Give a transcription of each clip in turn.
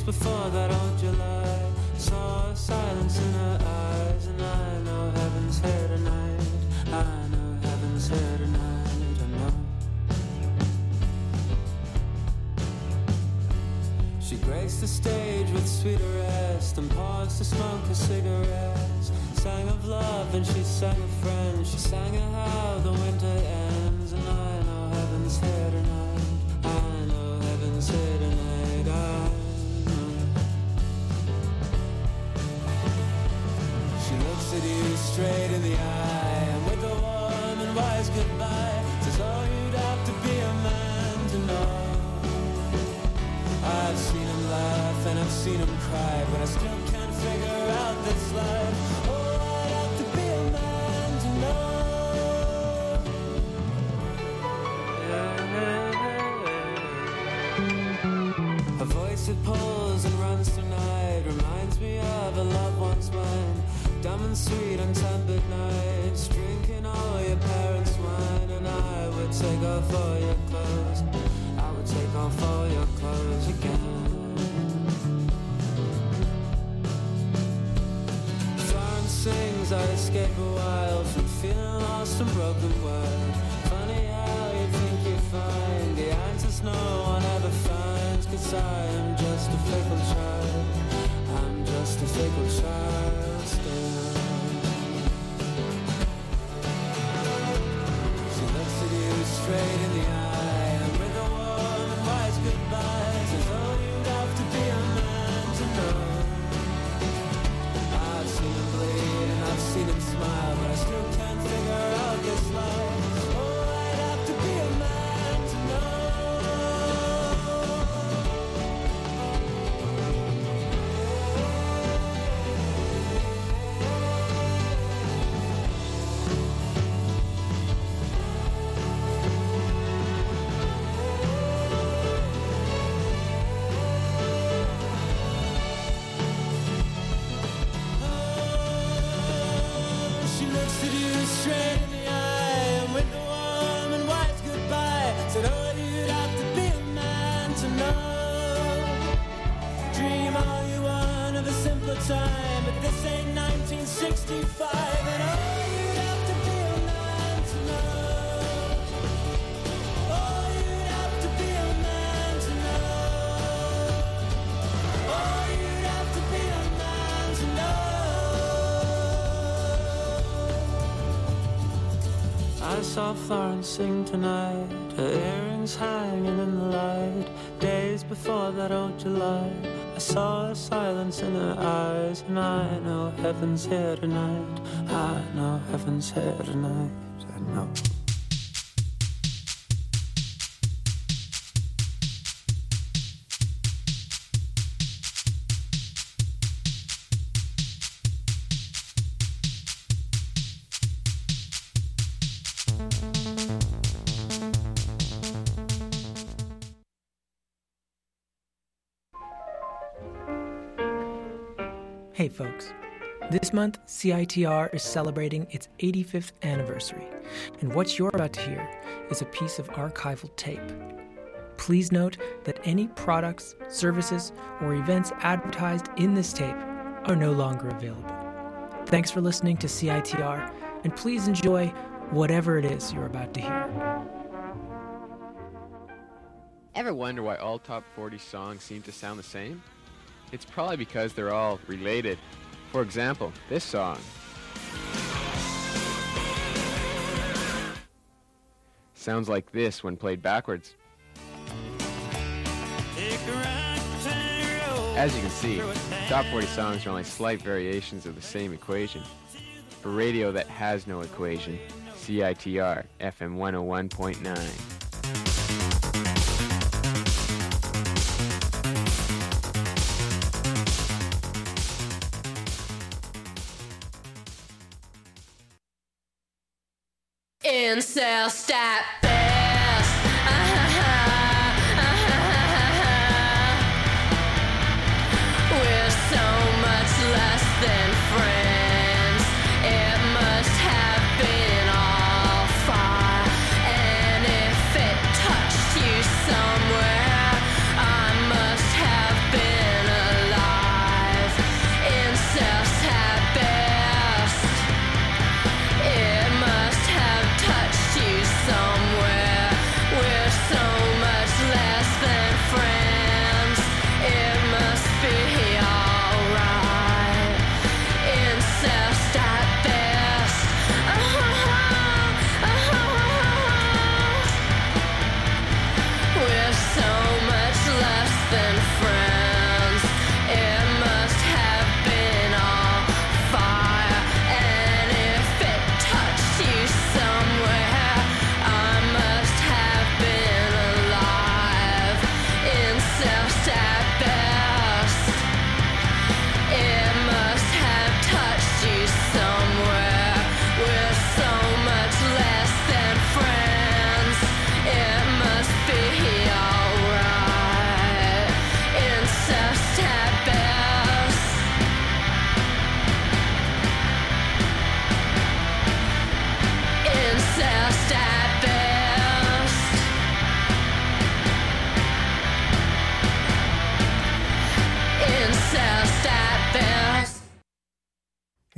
before that old July. Saw silence in her eyes, and I know heaven's here tonight. I know heaven's here tonight, I know. She graced the stage with sweet arrest and paused to smoke her cigarettes. Sang of love and she sang of friends. She sang of how the winter ends, and I know heaven's here tonight. I know heaven's here tonight, I know. She looks at you straight in the eye, and with a warm and wise goodbye says, oh, you'd have to be a man to know. I've seen him laugh and I've seen him cry, but I still can't figure out this life. Oh, I'd have to be a man to know. A voice that pulls and runs tonight reminds me of a loved one's mine. Dumb and sweet on tempered nights, drinking all your parents' wine. And I would take off all your clothes, I would take off all your clothes again. Florence sings, I escape a while from feeling lost and broken world. Funny how you think you find the answers no one ever finds. 'Cause I am just a fickle child, I'm just a fickle child still. She looks at you straight in the eye, and with a warm and wise goodbye says, oh, you'd have to be a man to know. I've seen him bleed and I've seen him smile, but I still can't figure out this life. Oh, I'd have to be a man to know. She looks at you straight in the eye, and with a warm and wise goodbye said, oh, you'd have to be a man to know. Dream all you want of a simpler time, but this ain't 1965. And oh, you'd have to be a man to know. Oh, you'd have to be a man to know. Oh, you'd have to be a man to know. I saw Florence sing tonight, her earrings hanging in the light. Days before that old July, I saw a silence in her eyes, and I know heaven's here tonight. I know heaven's here tonight, I know. Hey folks, this month CITR is celebrating its 85th anniversary, and what you're about to hear is a piece of archival tape. Please note that any products, services, or events advertised in this tape are no longer available. Thanks for listening to CITR, and please enjoy whatever it is you're about to hear. Ever wonder why all top 40 songs seem to sound the same? It's probably because they're all related. For example, this song. Sounds like this when played backwards. As you can see, top 40 songs are only slight variations of the same equation. For radio that has no equation, CITR FM 101.9. Incel stat best. We're so much less than friends. It must have been all far. And if it touched you somewhere, I must have been a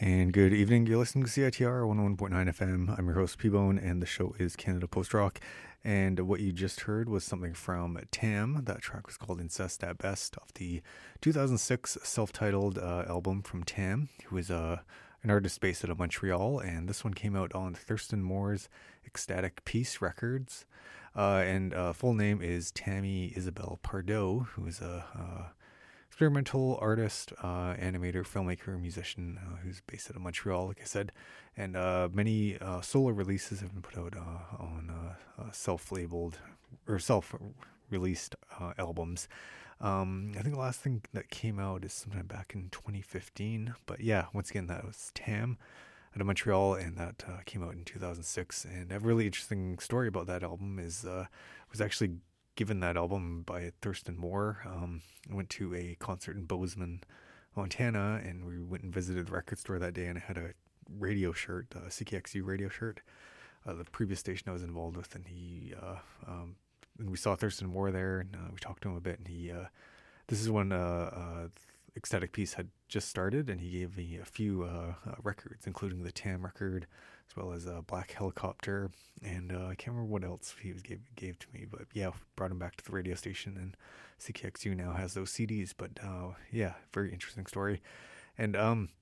And good evening. You're listening to CITR 101.9 FM. I'm your host, P-Bone, and the show is Canada Post Rock. And what you just heard was something from Tam. That track was called Incest at Best off the 2006 self-titled album from Tam, who is an artist based out of Montreal. And this one came out on Thurston Moore's Ecstatic Peace Records. And full name is Tammy Isabel Pardo, who is a experimental artist, animator, filmmaker, musician who's based out of Montreal, like I said. And many solo releases have been put out on self-labeled or self-released albums. I think the last thing that came out is sometime back in 2015. But yeah, once again, that was Tam out of Montreal, and that came out in 2006. And a really interesting story about that album is was actually given that album by Thurston Moore. I went to a concert in Bozeman, Montana, and we went and visited the record store that day, and I had a radio shirt, a CKXU radio shirt, the previous station I was involved with, and he and we saw Thurston Moore there, and we talked to him a bit, and he this is when Ecstatic Peace had just started, and he gave me a few records, including the Tam record, as well as Black Helicopter, and I can't remember what else he gave to me, but yeah, brought him back to the radio station, and CKXU now has those CDs, but yeah, very interesting story. And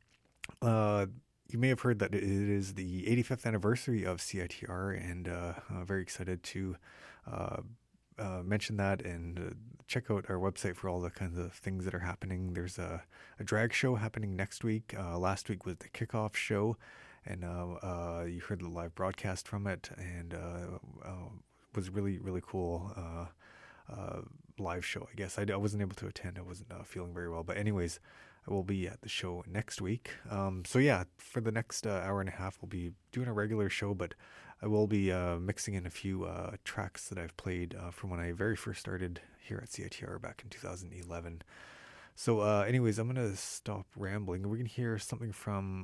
you may have heard that it is the 85th anniversary of CITR, and very excited to mention that and check out our website for all the kinds of things that are happening. There's a drag show happening next week. Last week was the kickoff show, and you heard the live broadcast from it, and was really, really cool live show, I guess. I wasn't able to attend. I wasn't feeling very well. But anyways, I will be at the show next week. So yeah, for the next hour and a half, we'll be doing a regular show, but I will be mixing in a few tracks that I've played from when I very first started here at CITR back in 2011. So anyways, I'm going to stop rambling. We're going to hear something from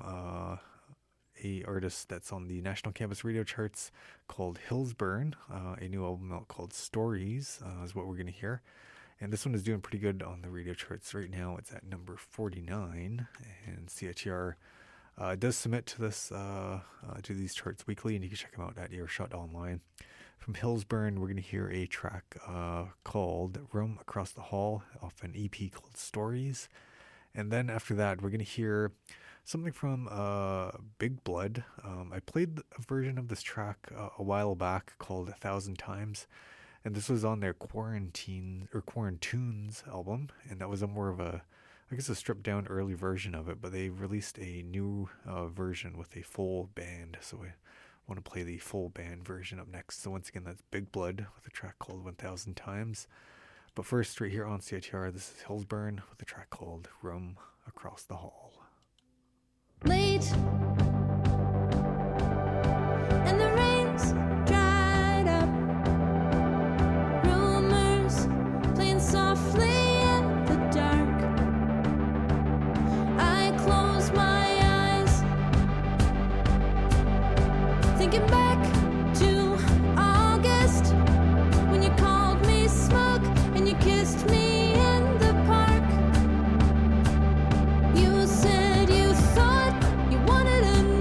a artist that's on the National Campus Radio charts called Hillsburn. A new album out called Stories is what we're going to hear. And this one is doing pretty good on the radio charts right now. It's at number 49, and CITR does submit to this to these charts weekly, and you can check them out at Earshot Online. From Hillsburn, we're going to hear a track called Room Across the Hall off an EP called Stories. And then after that, we're going to hear something from Big Blood. I played a version of this track a while back called 1,000 Times. And this was on their Quarantunes album, and that was a more of a, I guess, a stripped down early version of it, but they released a new version with a full band, so I want to play the full band version up next. So once again, that's Big Blood with a track called 1,000 Times. But first, right here on CITR, this is Hillsburn with a track called Room Across the Hall. Late, and the rain's dried up. Rumors playing softly in the dark. I close my eyes, thinking back to August, when you called me smug and you kissed me in the park. You said you thought you wanted a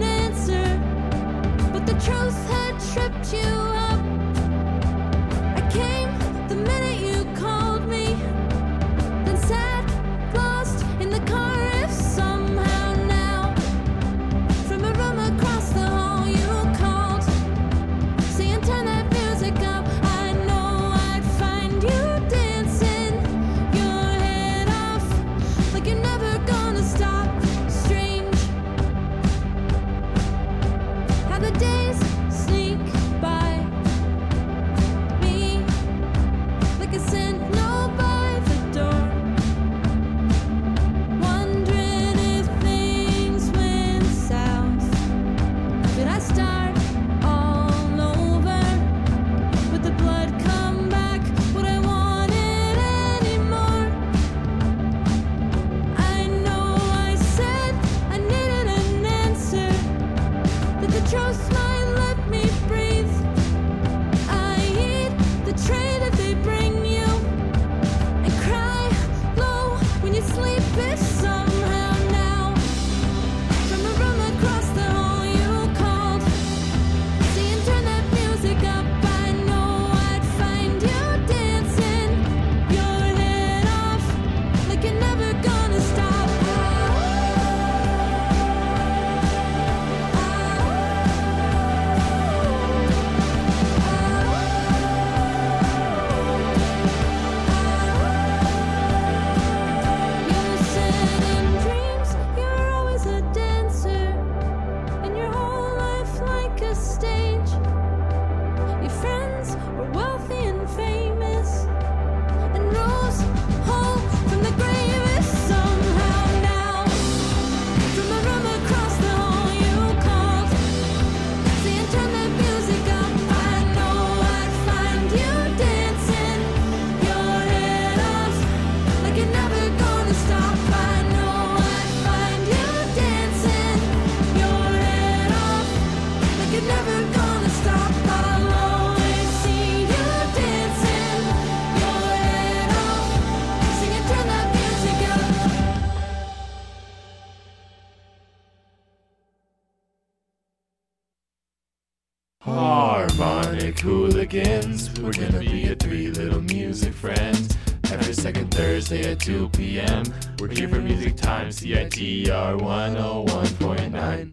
music hooligans. We're gonna be your three little music friends. Every second Thursday at 2 p.m. We're here for Music Time, CITR 101.9.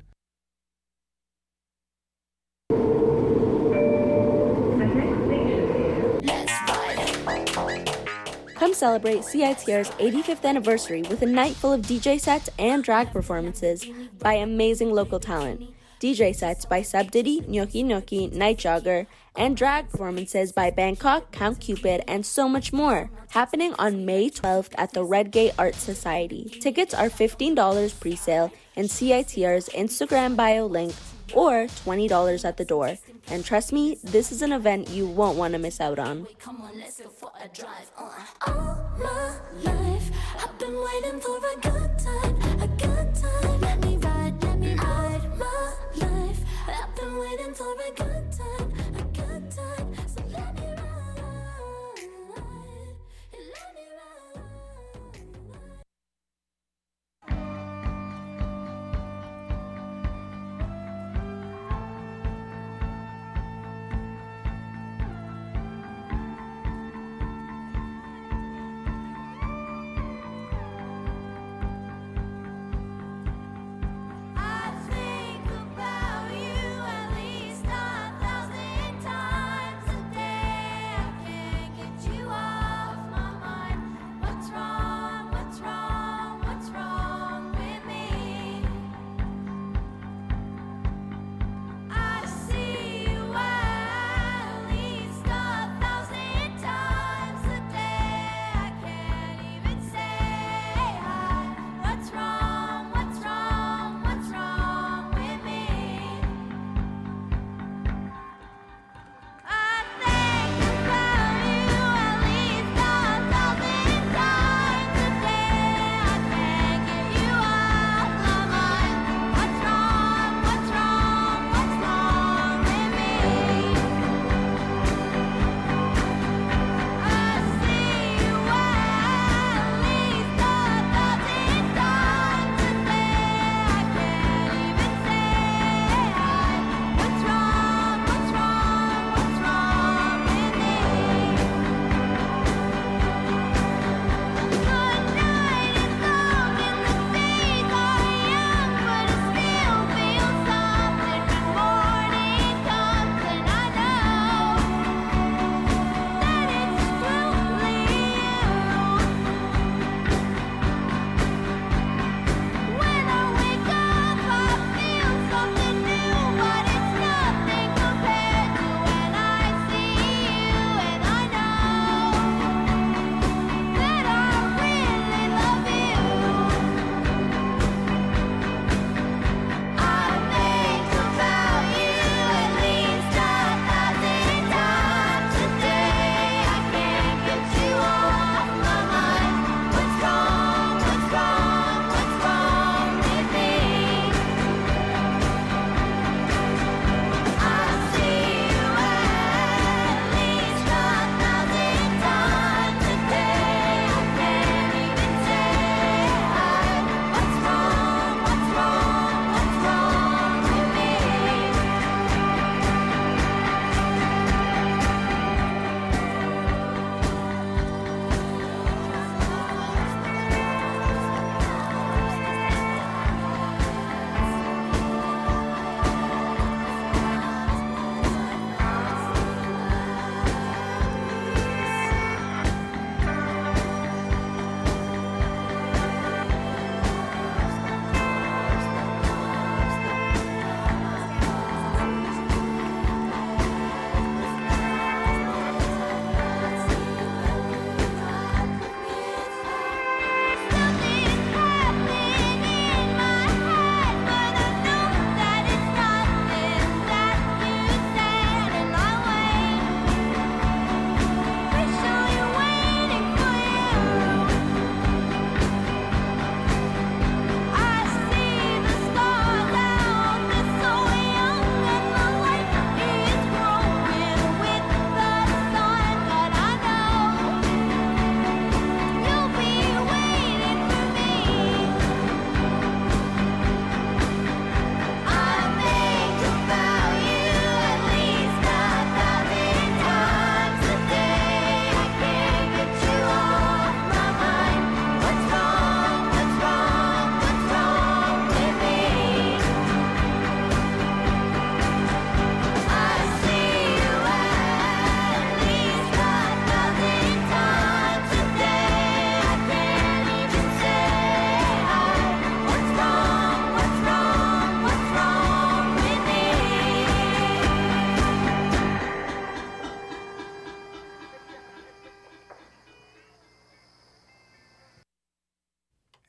Come celebrate CITR's 85th anniversary with a night full of DJ sets and drag performances by amazing local talent. DJ sets by Sub Diddy, Gnocchi Gnocchi, Night Jogger, and drag performances by Bangkok, Count Cupid, and so much more. Happening on May 12th at the Redgate Art Society. Tickets are $15 pre-sale in CITR's Instagram bio link or $20 at the door. And trust me, this is an event you won't want to miss out on. Come on, let's go for a drive. All my life, I've been waiting for a good time, a good time. Let me ride, let me ride. My life, I've been waiting for a good time, a good time. So let me ride, let me ride.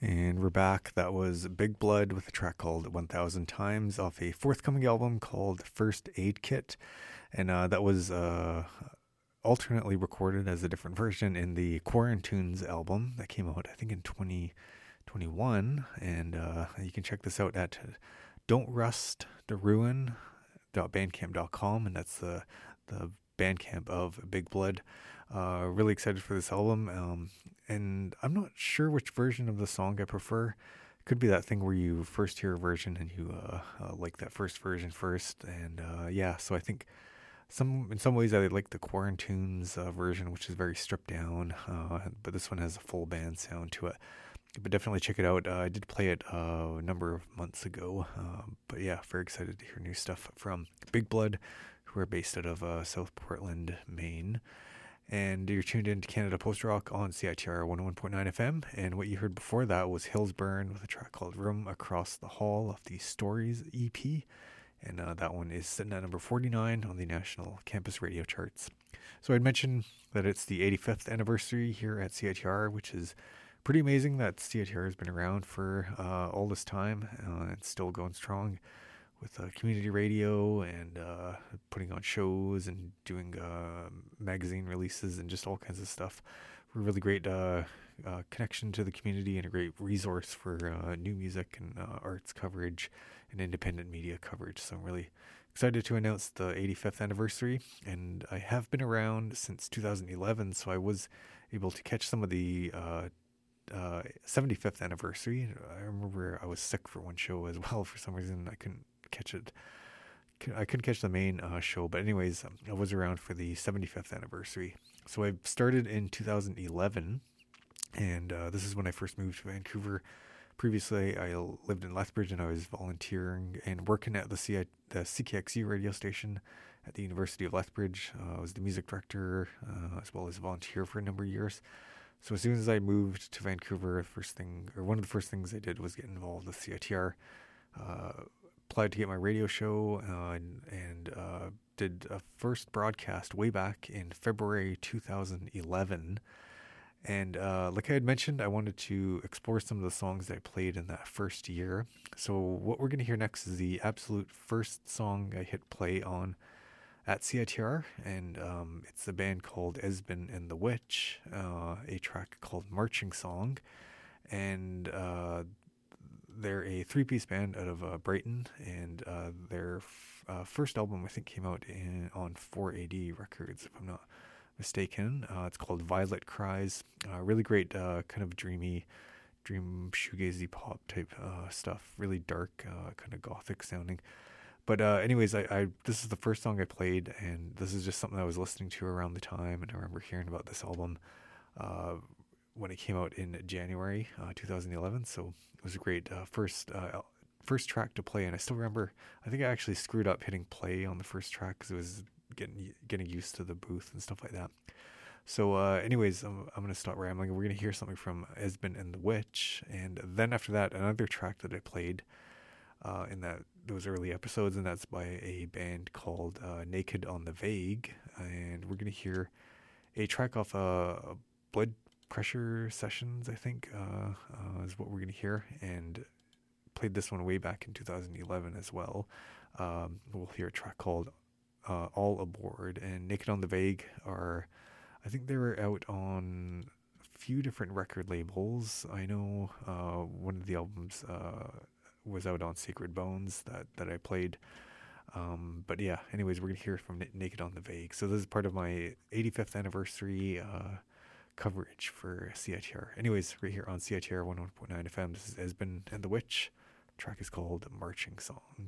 And we're back. That was Big Blood with a track called 1000 Times off a forthcoming album called First Aid Kit. And that was alternately recorded as a different version in the Quarantunes album that came out, I think, in 2021. And you can check this out at don'trusttheruin.bandcamp.com. And that's the Bandcamp of Big Blood. Really excited for this album. And I'm not sure which version of the song I prefer. Could be that thing where you first hear a version and you like that first version first. And yeah, so I think in some ways I like the Quarantunes version, which is very stripped down. But this one has a full band sound to it. But definitely check it out. I did play it a number of months ago. But yeah, very excited to hear new stuff from Big Blood, who are based out of South Portland, Maine. And you're tuned in to Canada Post Rock on CITR 101.9 FM. And what you heard before that was Hillsburn with a track called Room Across the Hall of the Stories EP. And that one is sitting at number 49 on the national campus radio charts. So I'd mentioned that it's the 85th anniversary here at CITR, which is pretty amazing that CITR has been around for all this time. It's still going strong with community radio and putting on shows and doing magazine releases and just all kinds of stuff. We're a really great connection to the community and a great resource for new music and arts coverage and independent media coverage. So I'm really excited to announce the 85th anniversary. And I have been around since 2011, so I was able to catch some of the 75th anniversary. I remember I was sick for one show as well. For some reason, I couldn't catch it. I couldn't catch the main show, but anyways, I was around for the 75th anniversary. So I started in 2011, and this is when I first moved to Vancouver. Previously, I lived in Lethbridge, and I was volunteering and working at the CKXU radio station at the University of Lethbridge. I was the music director as well as a volunteer for a number of years. So as soon as I moved to Vancouver, one of the first things I did was get involved with CITR. Applied to get my radio show and did a first broadcast way back in February 2011. And like I had mentioned, I wanted to explore some of the songs that I played in that first year. So what we're going to hear next is the absolute first song I hit play on at CITR, and it's a band called Esben and the Witch, a track called Marching Song. And they're a three-piece band out of Brighton, and their first album, I think, came out on 4AD Records, if I'm not mistaken. It's called Violet Cries. Really great kind of dream shoegazy pop type stuff. Really dark, kind of gothic sounding. But anyways, this is the first song I played, and this is just something I was listening to around the time, and I remember hearing about this album when it came out in January 2011. So it was a great first track to play, and I still remember, I think I actually screwed up hitting play on the first track because it was getting used to the booth and stuff like that. So anyways, I'm going to stop rambling. We're going to hear something from Esben and the Witch, and then after that, another track that I played in those early episodes, and that's by a band called Naked on the Vague, and we're going to hear a track off Blood Pressure Sessions, I think, is what we're going to hear, and played this one way back in 2011 as well. We'll hear a track called All Aboard, and Naked on the Vague I think they were out on a few different record labels. I know one of the albums was out on Sacred Bones that I played. But yeah, anyways, we're going to hear from Naked on the Vague. So this is part of my 85th anniversary coverage for CITR. Anyways, right here on CITR 101.9 FM, this is Esben and the Witch. The track is called Marching Song.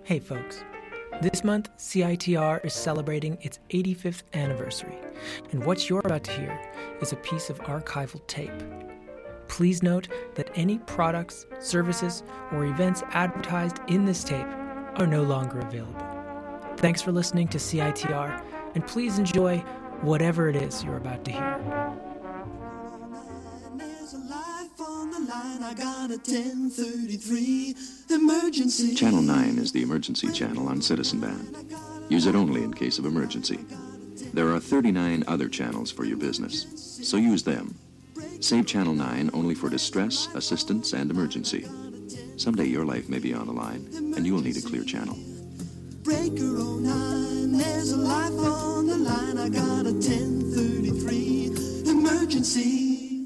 Hey folks, this month CITR is celebrating its 85th anniversary, and what you're about to hear is a piece of archival tape. Please note that any products, services, or events advertised in this tape are no longer available. Thanks for listening to CITR, and please enjoy whatever it is you're about to hear. There's a life on the line. I got a 1033 emergency. Channel 9 is the emergency channel on Citizen Band. Use it only in case of emergency. There are 39 other channels for your business, so use them. Save Channel 9 only for distress, assistance, and emergency. Someday your life may be on the line, and you will need a clear channel. Breaker 09, there's a life on the line. I got a 1033 emergency.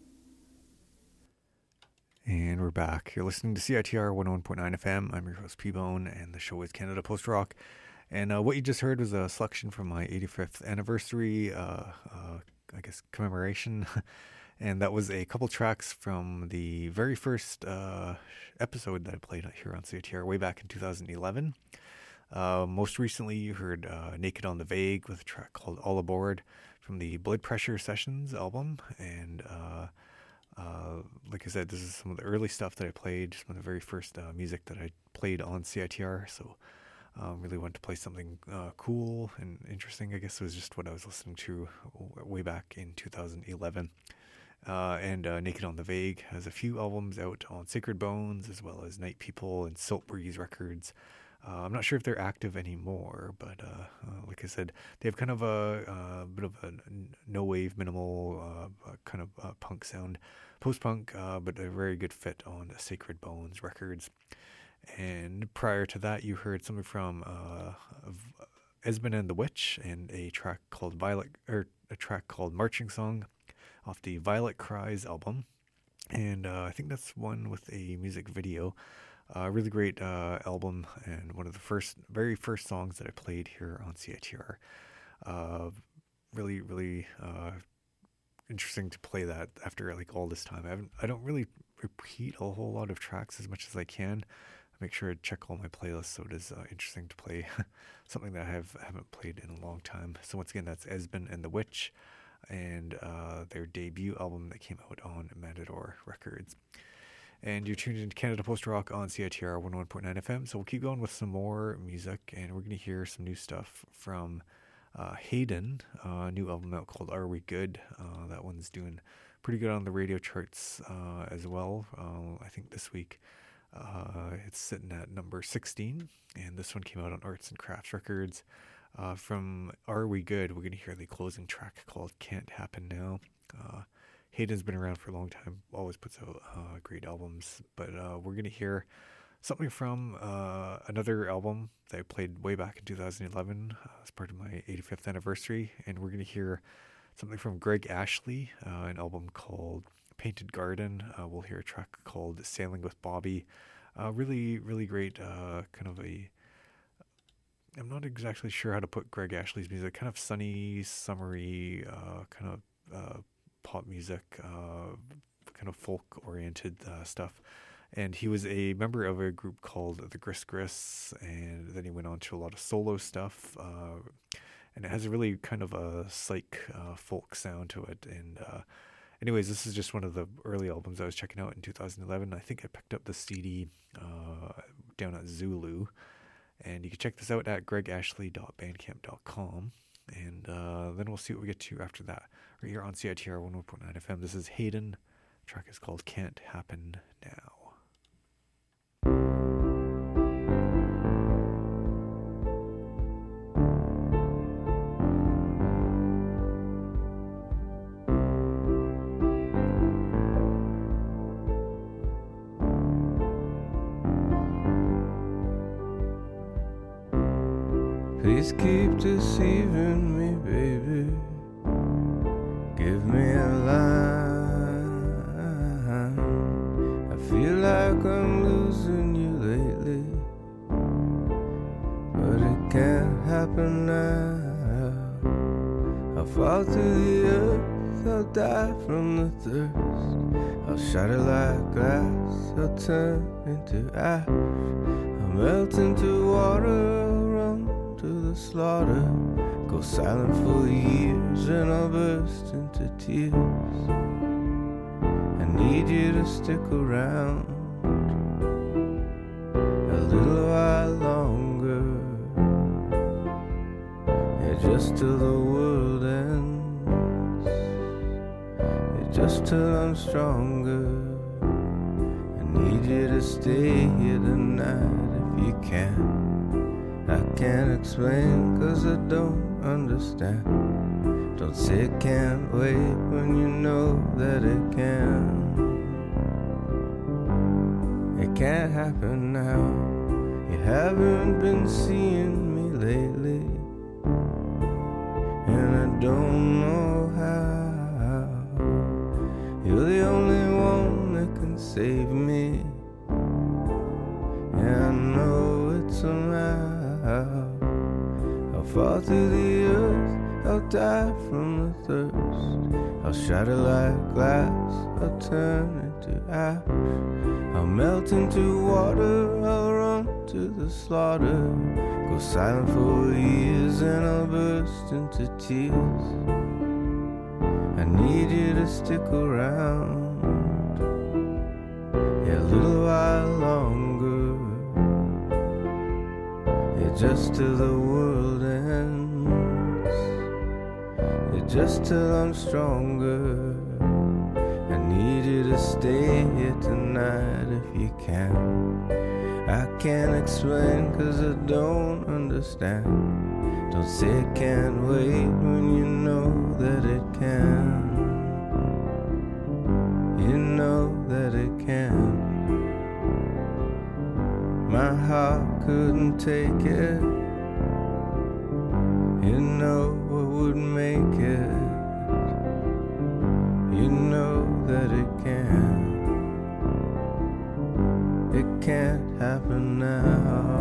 And we're back. You're listening to CITR 101.9 FM. I'm your host, P-Bone, and the show is Canada Post Rock. And what you just heard was a selection from my 85th anniversary, commemoration. And that was a couple tracks from the very first episode that I played here on CITR way back in 2011. Most recently, you heard Naked on the Vague with a track called All Aboard from the Blood Pressure Sessions album. And like I said, this is some of the early stuff that I played, some of the very first music that I played on CITR. So really wanted to play something cool and interesting. I guess it was just what I was listening to way back in 2011. And Naked on the Vague has a few albums out on Sacred Bones, as well as Night People and Silt Breeze Records. I'm not sure if they're active anymore, but like I said, they have kind of a bit of a no-wave, minimal kind of punk sound, post-punk, but a very good fit on Sacred Bones Records. And prior to that, you heard something from Esben and the Witch and a track called Marching Song off the Violet Cries album. And I think that's one with a music video. Really great album, and one of the very first songs that I played here on CITR. Really interesting to play that after like all this time. I don't really repeat a whole lot of tracks as much as I can. I make sure I check all my playlists, so it is interesting to play something that I haven't played in a long time. So once again, that's Esben and the Witch, and their debut album that came out on Matador Records. And you're tuned into Canada Post Rock on CITR 101.9 FM. So we'll keep going with some more music, and we're going to hear some new stuff from Hayden, a new album out called Are We Good? That one's doing pretty good on the radio charts as well. I think this week it's sitting at number 16, and this one came out on Arts and Crafts Records. From Are We Good? We're going to hear the closing track called Can't Happen Now. Hayden's been around for a long time, always puts out great albums, but we're going to hear something from another album that I played way back in 2011 as part of my 85th anniversary, and we're going to hear something from Greg Ashley, an album called Painted Garden. We'll hear a track called Sailing with Bobby. Really great kind of a... I'm not exactly sure how to put Greg Ashley's music, kind of sunny, summery, kind of... pop music, kind of folk-oriented stuff. And he was a member of a group called the Gris Gris, and then he went on to a lot of solo stuff. And it has a really kind of a psych folk sound to it. And anyways, this is just one of the early albums I was checking out in 2011. I think I picked up the CD down at Zulu. And you can check this out at gregashley.bandcamp.com. And then we'll see what we get to after that. Right here on CITR 101.9 FM. This is Hayden. The track is called Can't Happen Now. Please keep deceiving me, baby. Give me a line. I feel like I'm losing you lately, but it can't happen now. I'll fall to the earth, I'll die from the thirst. I'll shatter like glass, I'll turn into ash. I'll melt into water, run to the slaughter, go silent for years, and I'll burst into tears. I need you to stick around a little while longer, yeah, just till the world ends, yeah, just till I'm stronger. I need you to stay here tonight if you can. I can't explain 'cause I don't understand. Don't say it can't wait when you know that it can. It can't happen now. You haven't been seeing me lately, and I don't know how. You're the only one that can save me. Yeah, I know it's somehow. I'll fall through the earth, I'll die from the thirst. I'll shatter like glass, I'll turn into ash. I'll melt into water, I'll run to the slaughter, go silent for years, and I'll burst into tears. I need you to stick around, yeah, a little while longer, yeah, just till the world ends, yeah, just till I'm stronger. I need you to stay here tonight if you can. I can't explain 'cause I don't understand. Don't say it can't wait when you know that it can. You know that it can. My heart couldn't take it. You know what would make it. You know that it can. It can't happen now.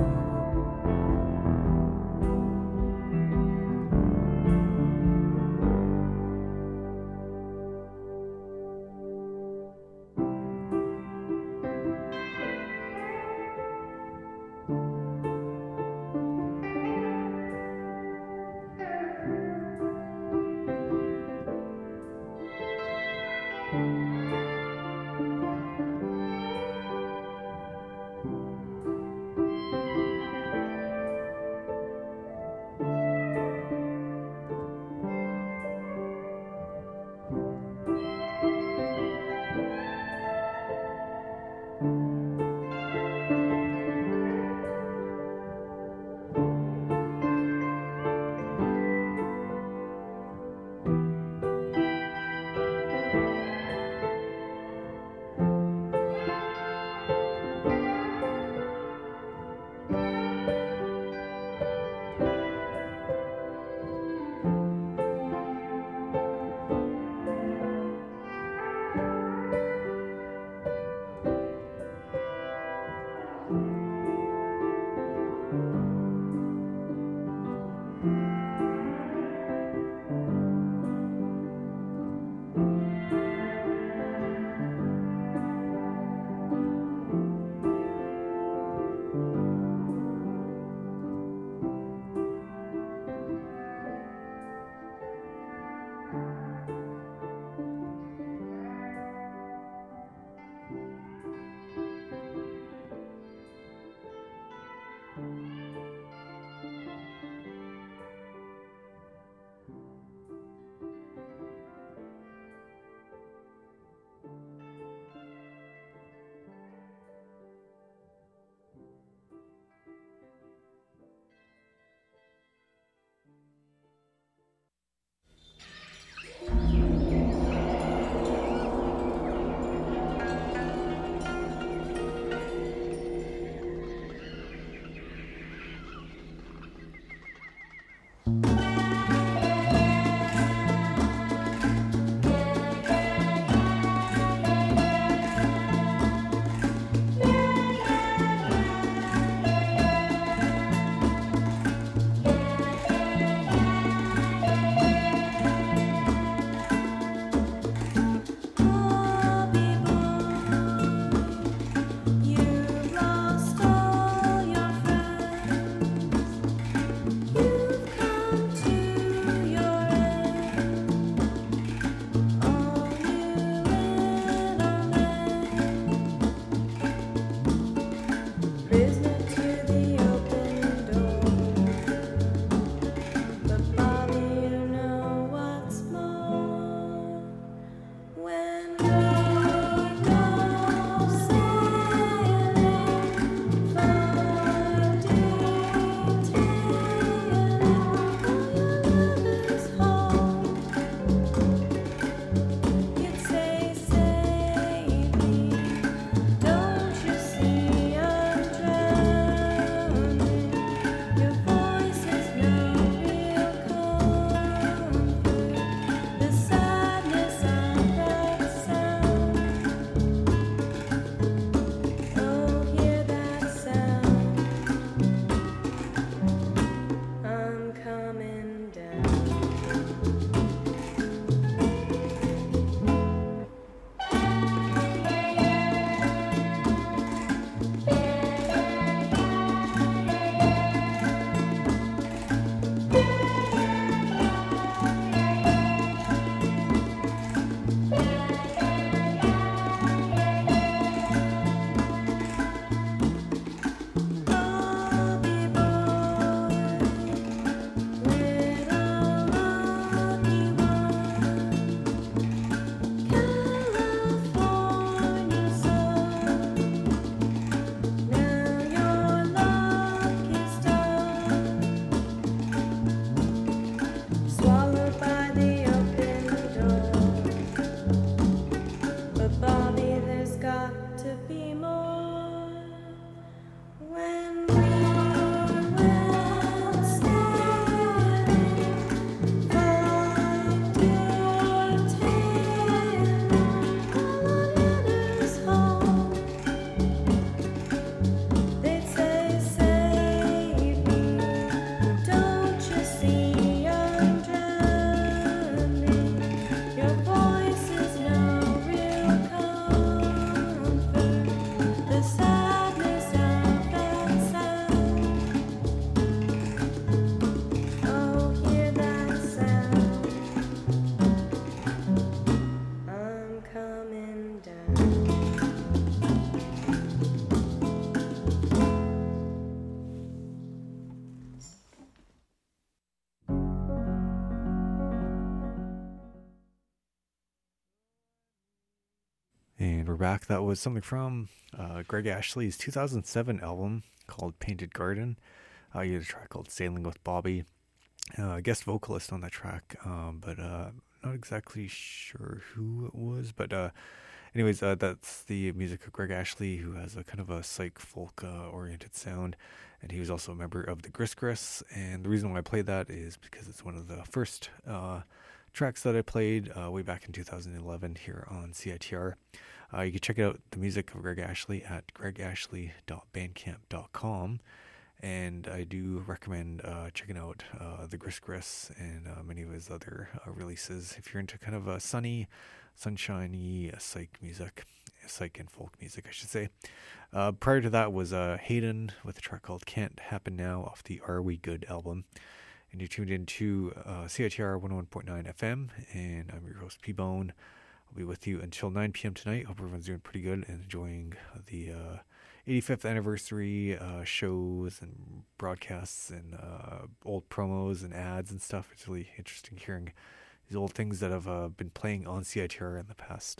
we're back. That was something from Greg Ashley's 2007 album called Painted Garden. He had a track called Sailing with Bobby. Guest vocalist on that track, but not exactly sure who it was. But anyways, that's the music of Greg Ashley, who has a kind of a psych folk oriented sound, and he was also a member of the Gris Gris. And the reason why I played that is because it's one of the first tracks that I played way back in 2011 here on CITR. You can check out the music of Greg Ashley at gregashley.bandcamp.com. And I do recommend checking out the Gris Gris and many of his other releases if you're into kind of a sunny, sunshiny psych music, psych and folk music, I should say. Prior to that was Hayden with a track called Can't Happen Now off the Are We Good album. And you're tuned into CITR 101.9 FM, and I'm your host, P-Bone. I'll be with you until 9 p.m. tonight. Hope everyone's doing pretty good and enjoying the 85th anniversary shows and broadcasts and old promos and ads and stuff. It's really interesting hearing these old things that have been playing on CITR in the past,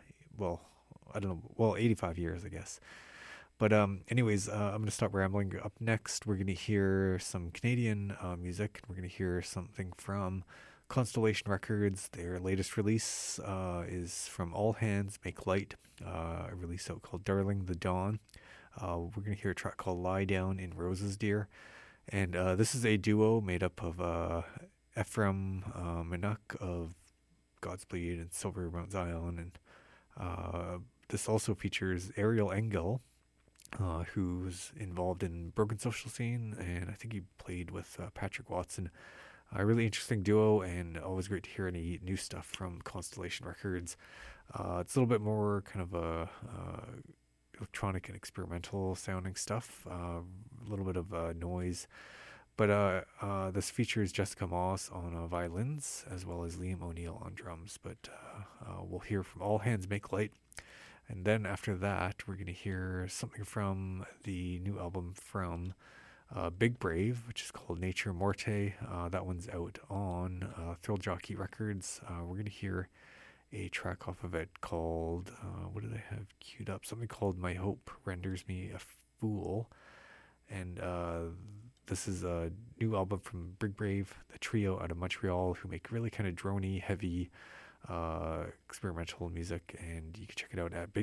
85 years, I guess. But anyways, I'm going to stop rambling. Up next, we're going to hear some Canadian music. We're going to hear something from Constellation Records. Their latest release is from All Hands Make Light, a release out called Darling the Dawn. We're going to hear a track called Lie Down in Roses Dear. And this is a duo made up of Ephraim Minuk of Godspeed and Silver Mount Zion. And this also features Ariel Engel, who's involved in Broken Social Scene, and I think he played with Patrick Watson. A really interesting duo, and always great to hear any new stuff from Constellation Records. It's a little bit more kind of a electronic and experimental sounding stuff, a little bit of noise. But this features Jessica Moss on violins, as well as Liam O'Neill on drums. But we'll hear from All Hands Make Light. And then after that, we're going to hear something from the new album from Big Brave, which is called Nature Morte. That one's out on Thrill Jockey Records. We're going to hear a track off of it called, what did I have queued up? Something called My Hope Renders Me a Fool. And this is a new album from Big Brave, the trio out of Montreal, who make really kind of droney, heavy, experimental music, and you can check it out at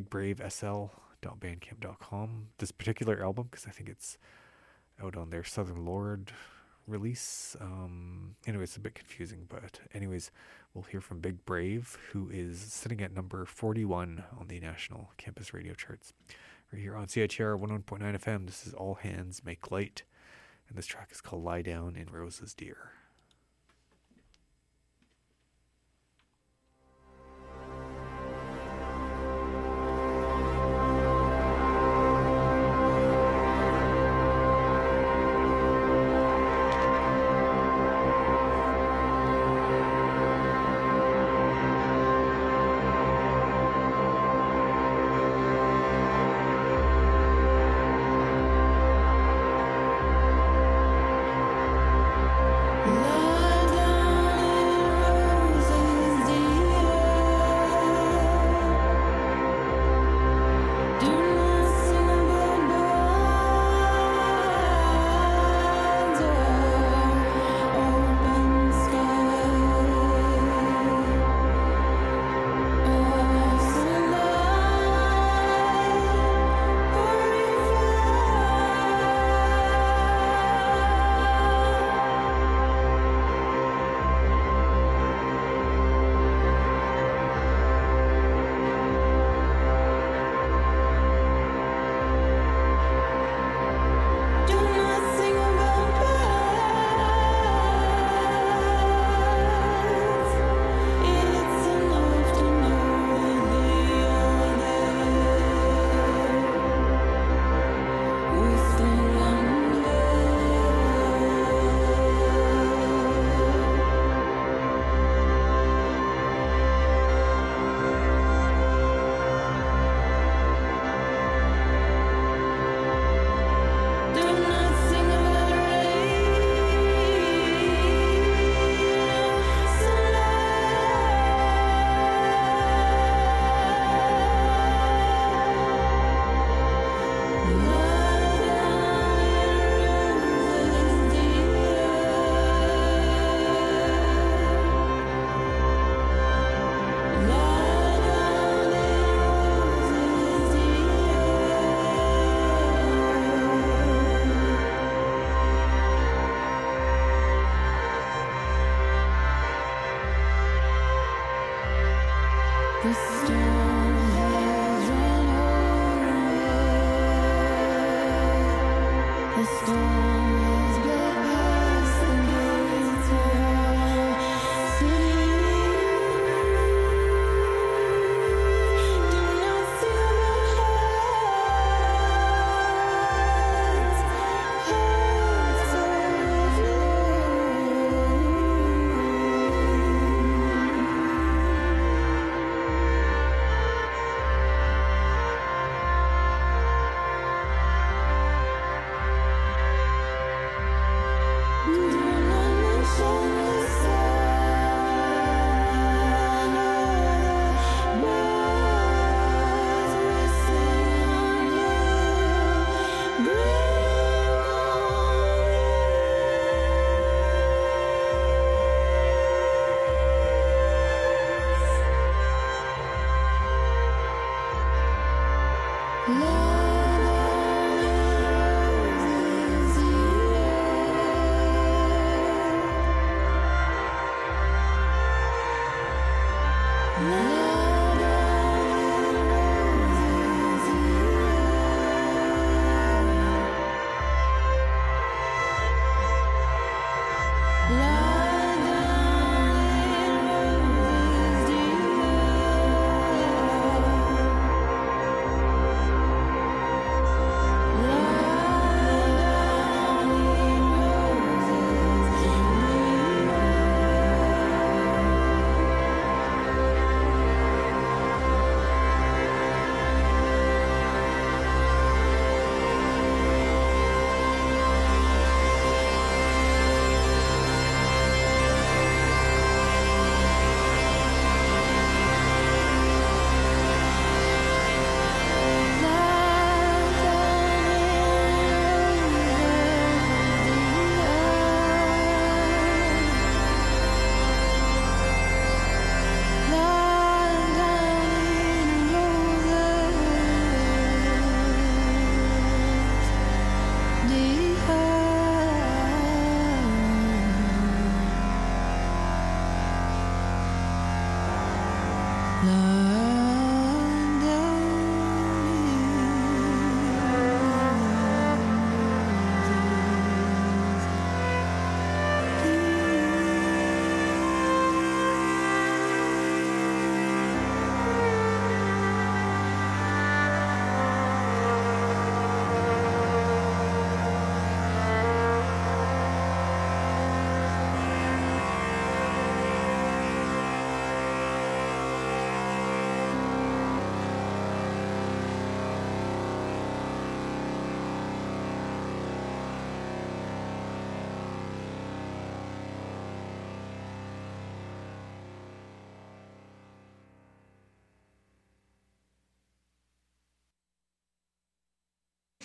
bigbravesl.bandcamp.com. This particular album, because I think it's out on their Southern Lord release. Anyway, it's a bit confusing, but anyways, we'll hear from Big Brave, who is sitting at number 41 on the national campus radio charts. Right here on CITR 101.9 FM, this is All Hands Make Light, and this track is called Lie Down in Roses Dear. Lie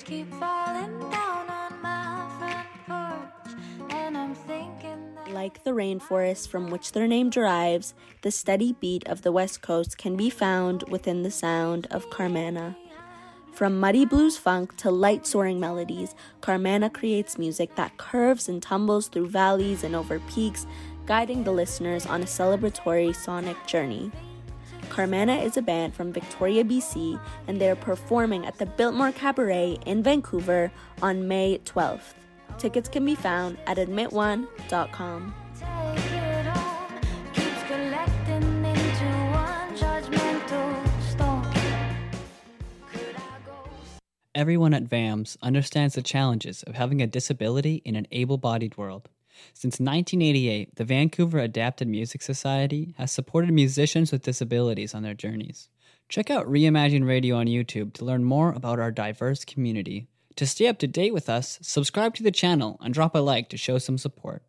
keep falling down on my front porch, and I'm thinking that Like the rainforest from which their name derives, the steady beat of the West Coast can be found within the sound of Carmana. From muddy blues funk to light soaring melodies, Carmana creates music that curves and tumbles through valleys and over peaks, guiding the listeners on a celebratory sonic journey. Carmana is a band from Victoria, BC, and they're performing at the Biltmore Cabaret in Vancouver on May 12th. Tickets can be found at admitone.com. take it on keeps collecting into one judgmental storm. Could I go? Everyone at VAMS understands the challenges of having a disability in an able-bodied world. Since 1988, the Vancouver Adapted Music Society has supported musicians with disabilities on their journeys. Check out Reimagine Radio on YouTube to learn more about our diverse community. To stay up to date with us, subscribe to the channel and drop a like to show some support.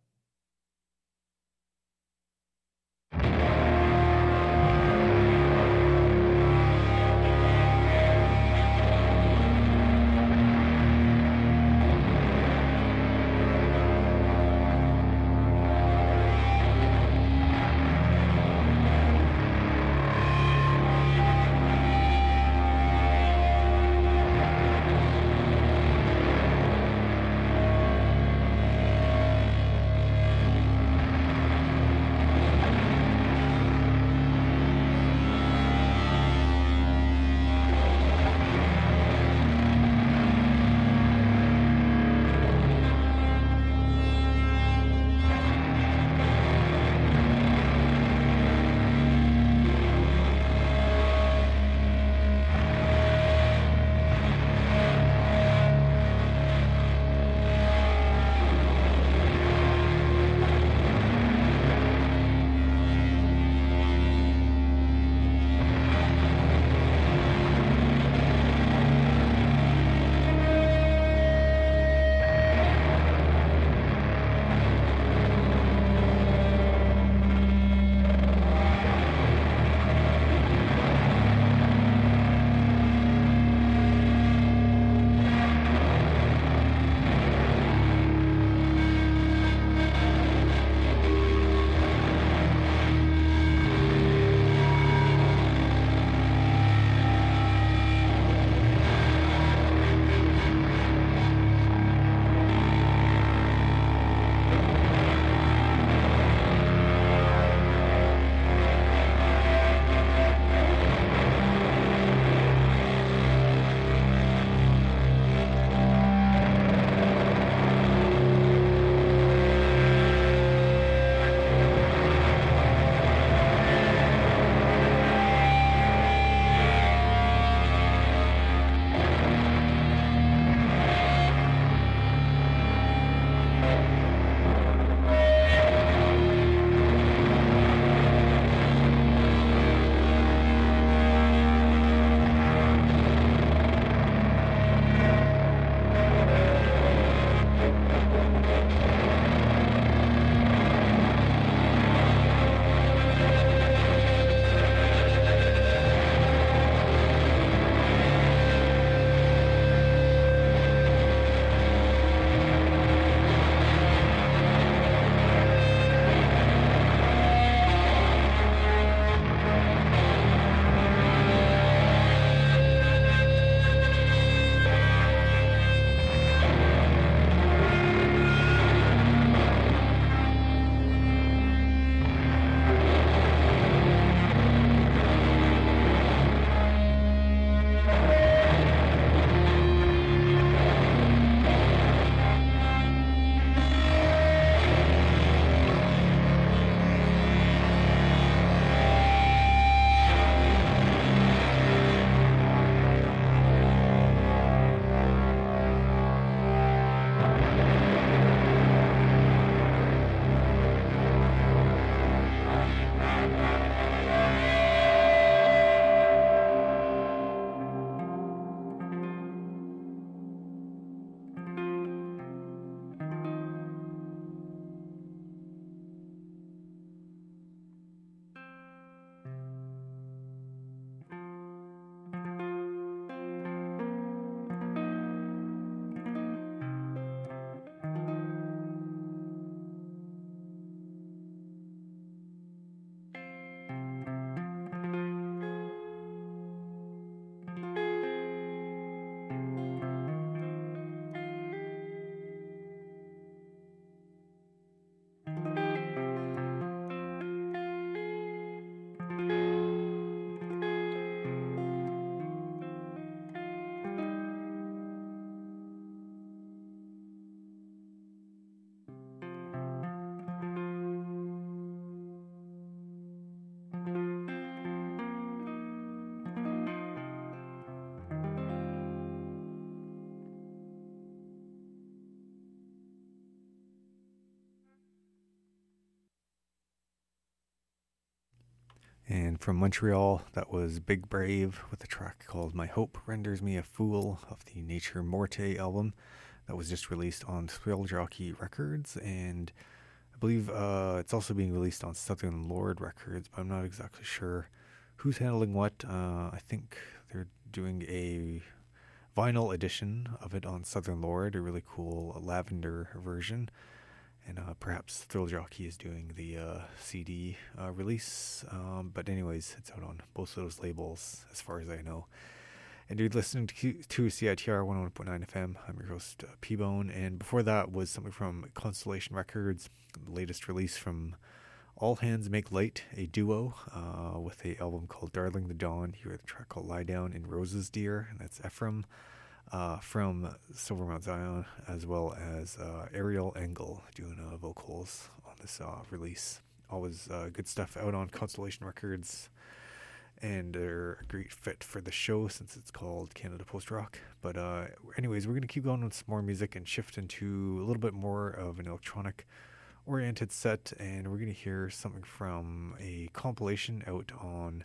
And from Montreal, that was Big Brave with a track called My Hope Renders Me a Fool of the Nature Morte album that was just released on Thrill Jockey Records. And I believe it's also being released on Southern Lord Records, but I'm not exactly sure who's handling what. I think they're doing a vinyl edition of it on Southern Lord, a really cool lavender version. And perhaps Thrill Jockey is doing the CD release. But anyways, it's out on both of those labels as far as I know. And you're listening to CITR 101.9 FM. I'm your host, P-Bone. And before that was something from Constellation Records, the latest release from All Hands Make Light, a duo with an album called Darling the Dawn. You heard the track called Lie Down in Roses Dear, and that's Ephraim from Silver Mount Zion, as well as Ariel Engel doing vocals on this release. Always good stuff out on Constellation Records, and they're a great fit for the show since it's called Canada Post Rock. But anyways, we're going to keep going with some more music and shift into a little bit more of an electronic oriented set, and we're going to hear something from a compilation out on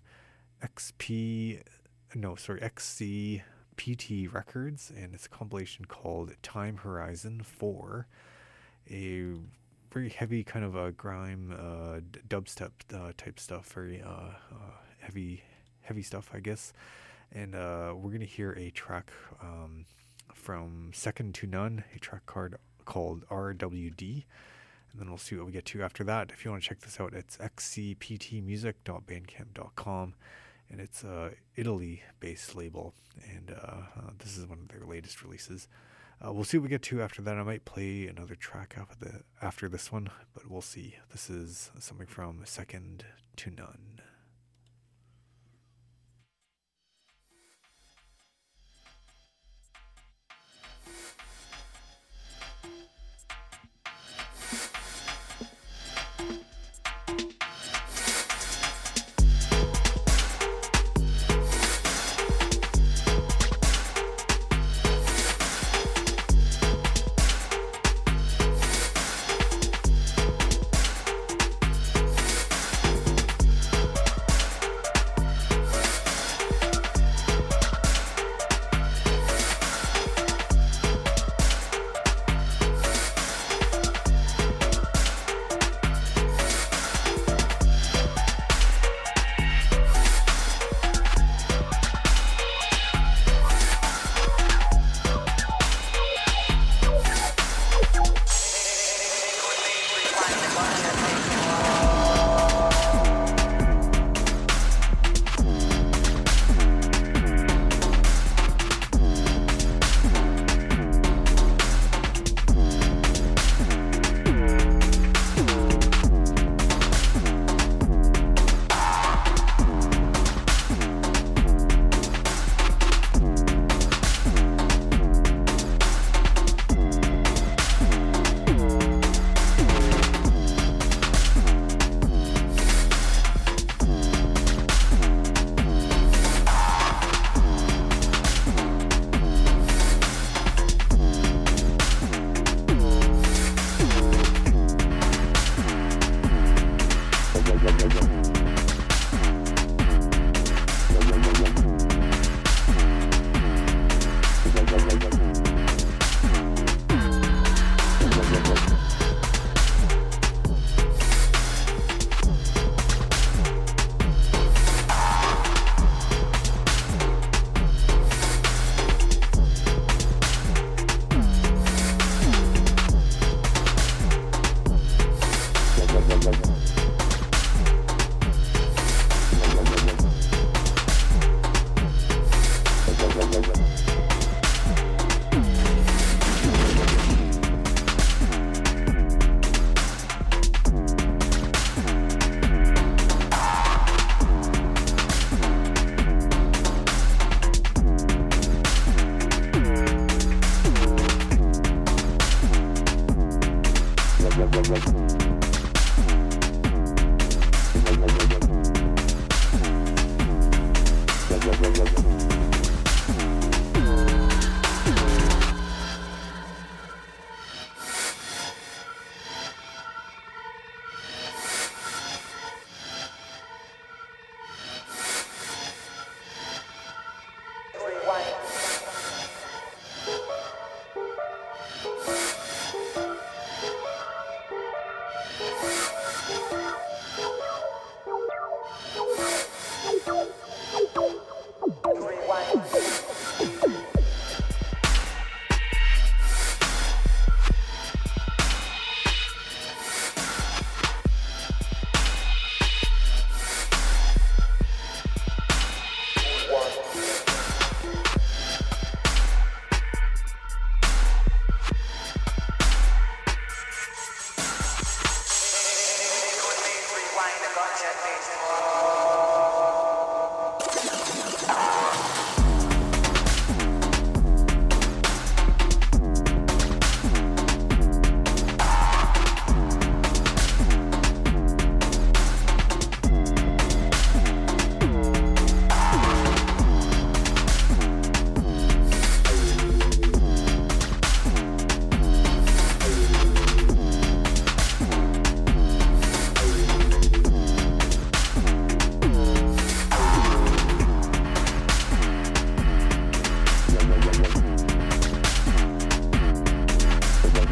XCPT Records, and it's a compilation called Time Horizon 4, a very heavy kind of a grime dubstep type stuff, very heavy stuff, I guess. And we're going to hear a track from Second to None, a track called RWD, and then we'll see what we get to after that. If you want to check this out, it's xcptmusic.bandcamp.com. And it's a Italy-based label, and this is one of their latest releases. We'll see what we get to after that. I might play another track after this one, but we'll see. This is something from Second to None.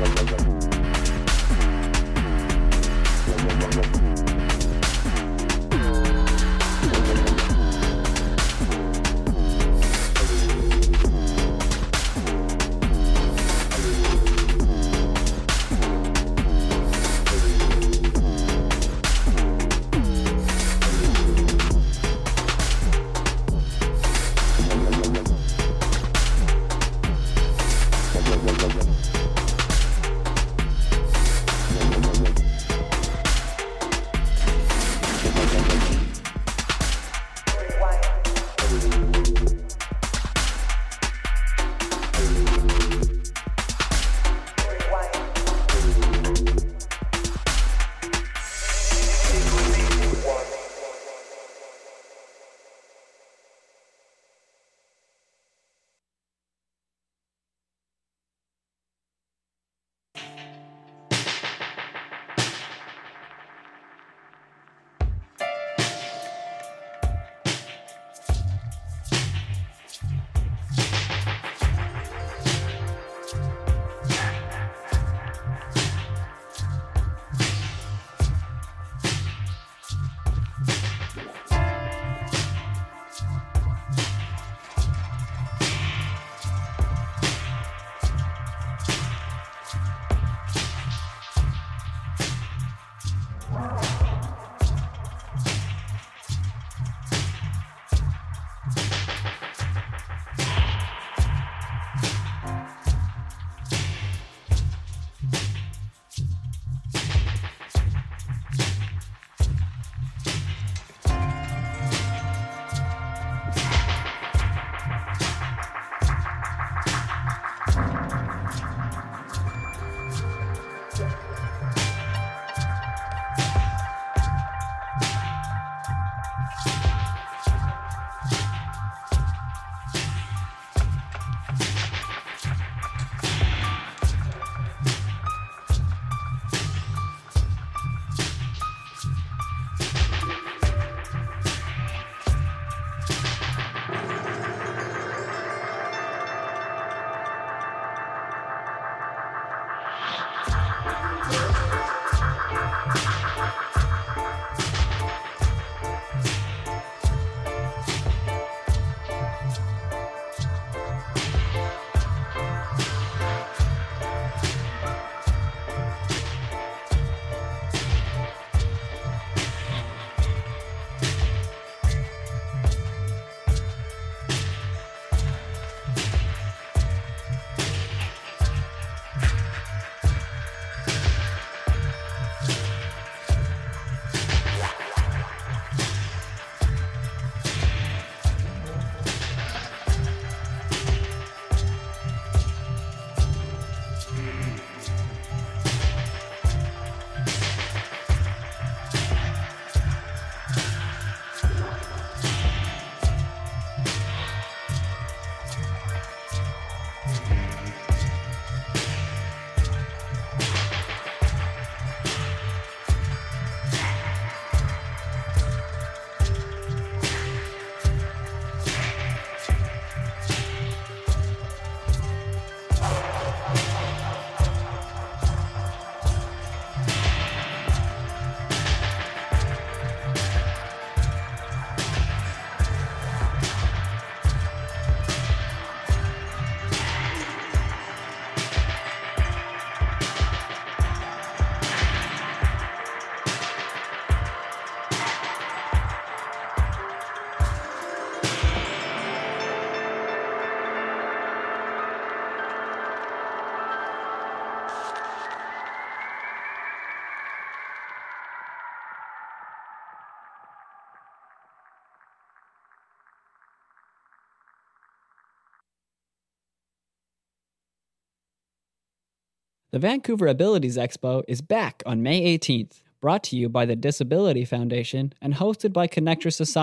The Vancouver Abilities Expo is back on May 18th, brought to you by the Disability Foundation and hosted by Connector Society.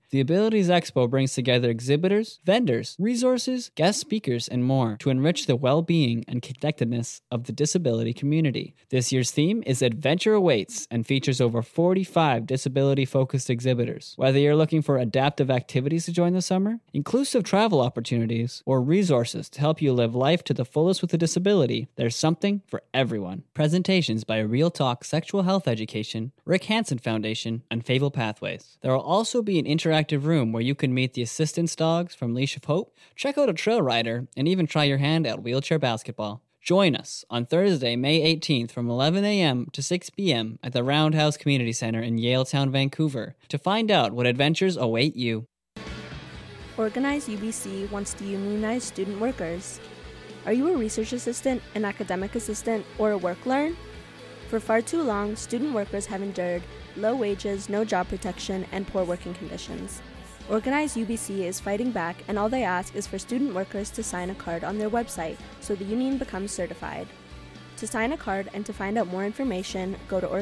The Abilities Expo brings together exhibitors, vendors, resources, guest speakers, and more to enrich the well-being and connectedness of the disability community. This year's theme is Adventure Awaits and features over 45 disability-focused exhibitors. Whether you're looking for adaptive activities to join the summer, inclusive travel opportunities, or resources to help you live life to the fullest with a disability, there's something for everyone. Presentations by Real Talk Sexual Health Education, Rick Hansen Foundation, and Fable Pathways. There will also be an interactive room where you can meet the assistance dogs from Leash of Hope, check out a trail rider, and even try your hand at wheelchair basketball. Join us on Thursday, May 18th from 11 a.m. to 6 p.m. at the Roundhouse Community Center in Yaletown, Vancouver to find out what adventures await you. Organize UBC wants to unionize student workers. Are you a research assistant, an academic assistant, or a work learn? For far too long, student workers have endured low wages, no job protection, and poor working conditions. Organize UBC is fighting back, and all they ask is for student workers to sign a card on their website so the union becomes certified. To sign a card and to find out more information, go to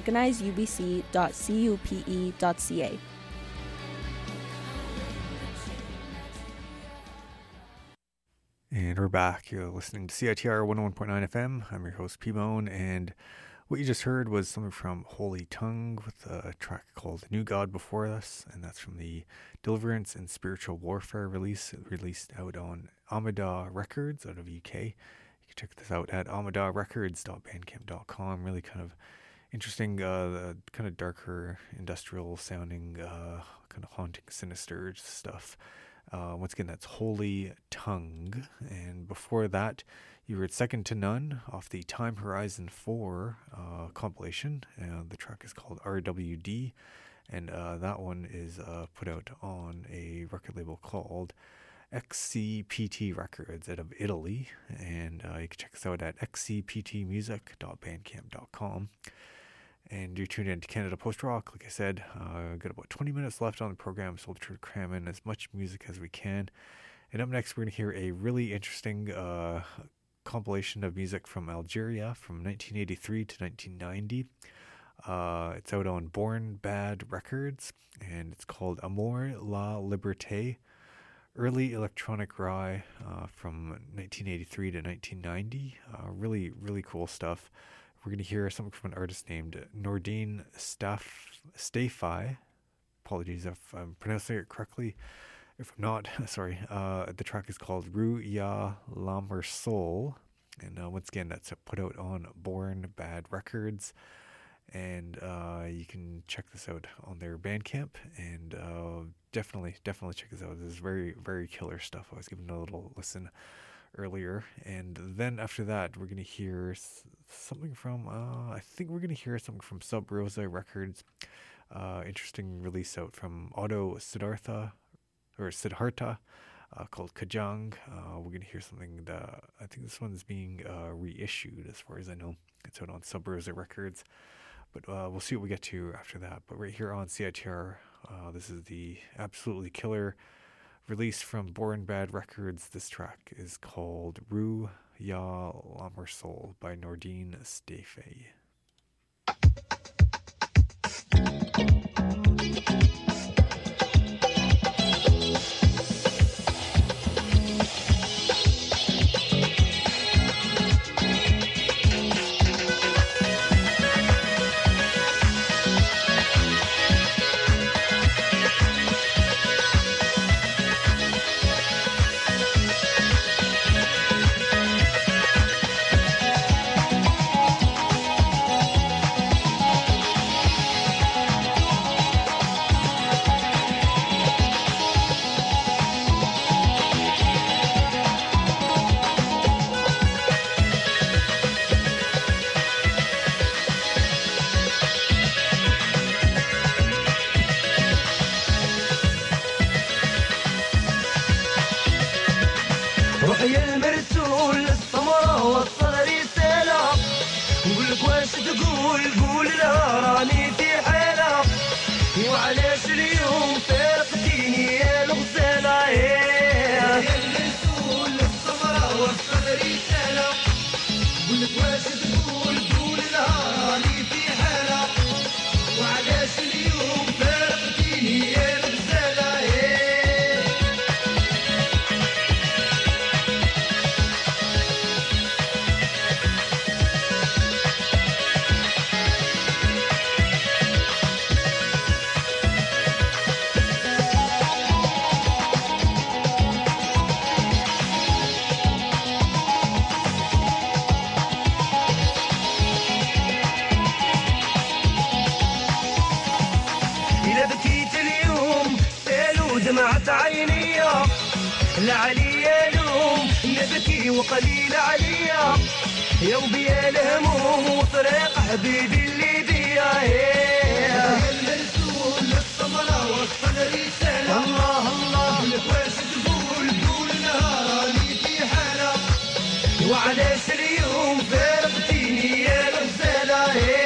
organizeubc.cupe.ca. And we're back. You're listening to CITR 101.9 FM. I'm your host, P-Bone, and what you just heard was something from Holy Tongue with a track called New God Before Us, and that's from the Deliverance and Spiritual Warfare release, released out on Amada Records out of UK. You can check this out at amadarecords.bandcamp.com. Really kind of interesting, kind of darker, industrial sounding, kind of haunting, sinister stuff. Once again, that's Holy Tongue. And before that, you heard Second to None off the Time Horizon 4 compilation. The track is called RWD, and that one is put out on a record label called XCPT Records out of Italy. And you can check us out at xcptmusic.bandcamp.com. And you're tuned in to Canada Post Rock. Like I said, got about 20 minutes left on the program, so we'll try to cram in as much music as we can. And up next, we're going to hear a really interesting compilation of music from Algeria from 1983 to 1990. It's out on Born Bad Records, and it's called Amour la Liberté, early electronic rye from 1983 to 1990. Really, really cool stuff. We're going to hear something from an artist named Nordine Stafai. Apologies if I'm pronouncing it correctly. If I'm not, sorry. The track is called Rue Ya Lamer Soul. And once again, that's put out on Born Bad Records. And you can check this out on their Bandcamp. And definitely check this out. This is very, very killer stuff. I was giving a little listen earlier. And then after that, we're going to hear something from, I think we're going to hear something from Sub Rosa Records. Interesting release out from Auto Siddhartha, called Kajang. We're going to hear something that, I think this one's being reissued as far as I know. It's out on Sub Rosa Records. But we'll see what we get to after that. But right here on CITR, this is the absolutely killer release from Born Bad Records. This track is called Rue Ya Lamer Soul by Nordine Stafai. يا مرسول السمرة وصل رسالة نقولك واش تقول قول لا راني في حالة وعلاش اليوم فارقتيني يا الغزالة يا مرسول السمرة وصل رسالة نقولك واش تقول قول لا راني في حالة وعلاش اليوم فارقتيني يا الغزالة دمعت عيني لا عليا لوم نبكي وقليل عليا يا وبيا الهموم وطريق حبيبي اللي بيا يا المرسول للسمرة وصل رسالة الله الله لك واش تقول لها راني في حالة وعلاش اليوم فارقتيني يا الغزالة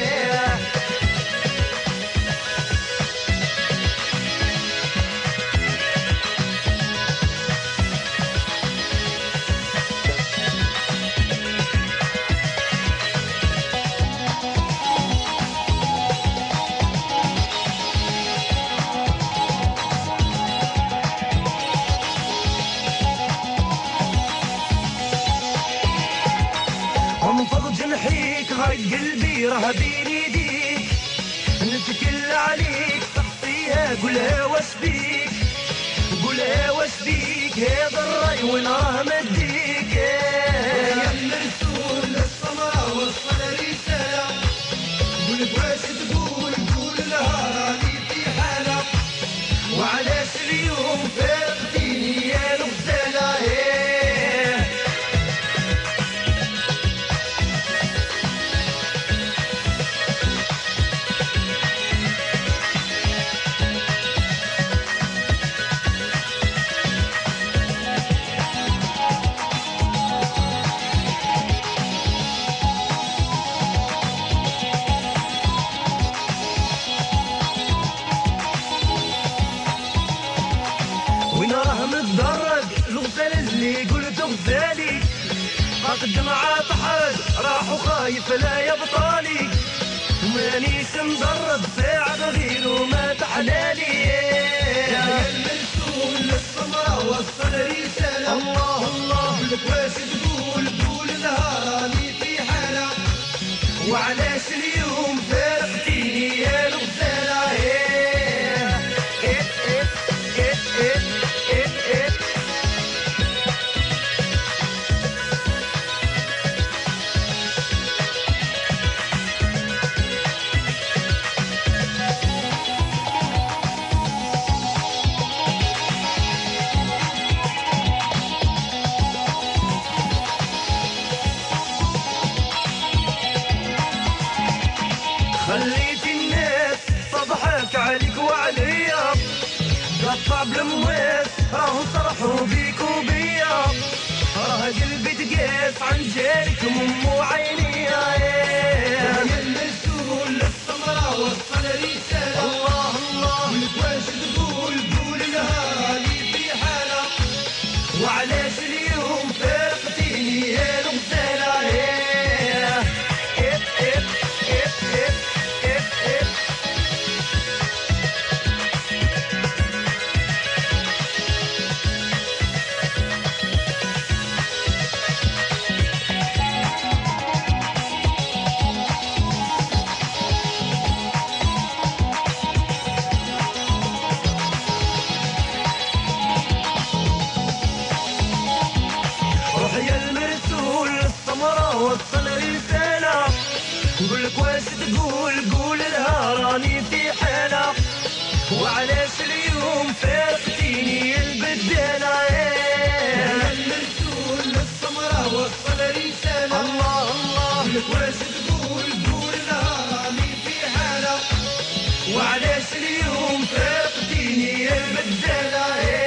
غايد قلبي راه بين يديك نتكل عليك تغطيها قولها واش بيك قولها واش بيك هذا الراي وين راه مديك يا المرسول للسمرة وصل رسالة قولك واش تقول قول لها راني في حالة وعلاش اليوم فارقتيني يا الغزالة غزالي قاط الدمعة طحد راح وخايف لا يبطالي ومانيش مدرب ساعة غير وما تحلالي يا المرسول للسمرة وصل رسالة الله الله لك واش تقول قول لها راني في حالة وعلاش اليوم فارقتيني يا الغزالة خليت الناس تضحك عليك وعليا قطع بالمواس راهو صرحوا بيك وبيا راه قلبي تقاس عن جارك مو عيني يا المسؤول للسمرة وصل رسالة الله الله ولك واش تقول قول لها راني في حالة وعلاش اليوم فارقتيني يا الغزالة وصل رسالة نقولك واش تقول قول لها راني في حالة وعلاش اليوم فارقتيني البدالة يا المرسول للسمرة وصل رسالة الله الله نقولك واش تقول قول لها راني في حالة وعلاش اليوم فارقتيني البدالة